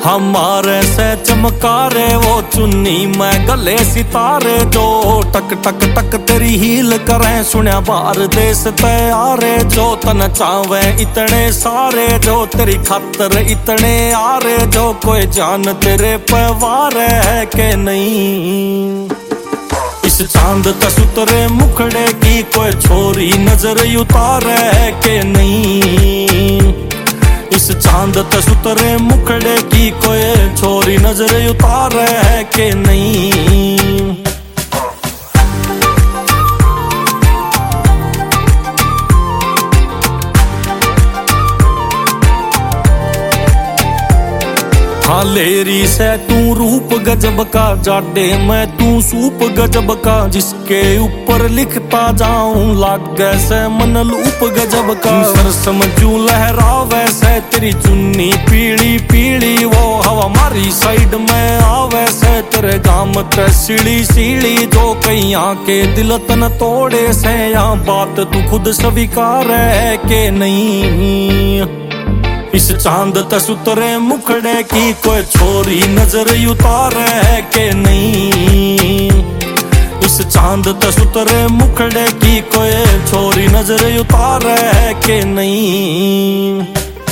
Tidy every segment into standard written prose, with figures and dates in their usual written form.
हमारे से चमकारे वो चुन्नी में गले सितारे जो टक टक टक तेरी हील करें सुनिया बार देश तैयारे जो तन चावे इतने सारे जो तेरी खातर इतने आरे जो कोई जान तेरे पे वारे है के नहीं। इस चांद तसुतरे मुखड़े की कोई छोरी नजर उतारे है के नहीं। इस चांद तसुतरे मुखड़े की कोई छोरी नजर उतारे है के नहीं। हाँ लेरी से तू रूप गजब का जाडे मैं तू सूप गजब का जिसके ऊपर लिखता जाऊं लागे से मन लूप गजब का। सर समझू लहरावे से तेरी चुन्नी पीली पीली वो हवा मारी साइड में आवे से तेरे गाम ते सीढ़ी सीढ़ी जो कहीं आके दिल तन तोड़े से यहाँ बात तू खुद स्वीकार है के नहीं। इस चांद तसुतरे मुखड़े की कोई छोरी नजर उतारे है के नहीं। इस चांद तसुतरे मुखड़े की कोई छोरी नजर उतारे है के नहीं।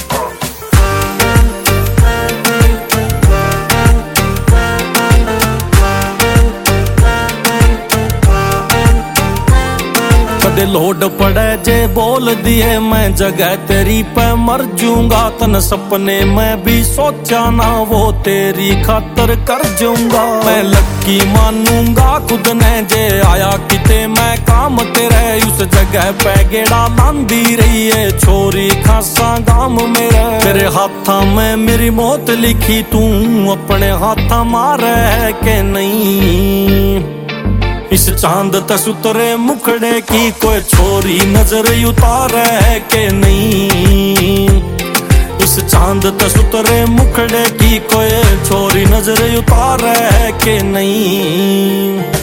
कदे लोड पड़े जे बोल दिए मैं जगह तेरी पे मर जूंगा तन सपने में भी सोचा ना वो तेरी खातर कर जाऊंगा। मैं लक्की मानूंगा खुद ने जे आया किते मैं काम तेरे उस जगह पे गेड़ा लांदी रही है छोरी खासा गाम मेरे। तेरे हाथा में मेरी मौत लिखी तू अपने हाथा मारे है के नहीं। इस चांद तसुतरे मुखड़े की कोई छोरी नजर उतारे है के नहीं। इस चांद तसुतरे मुखड़े की कोई छोरी नजर उतारे है के नहीं।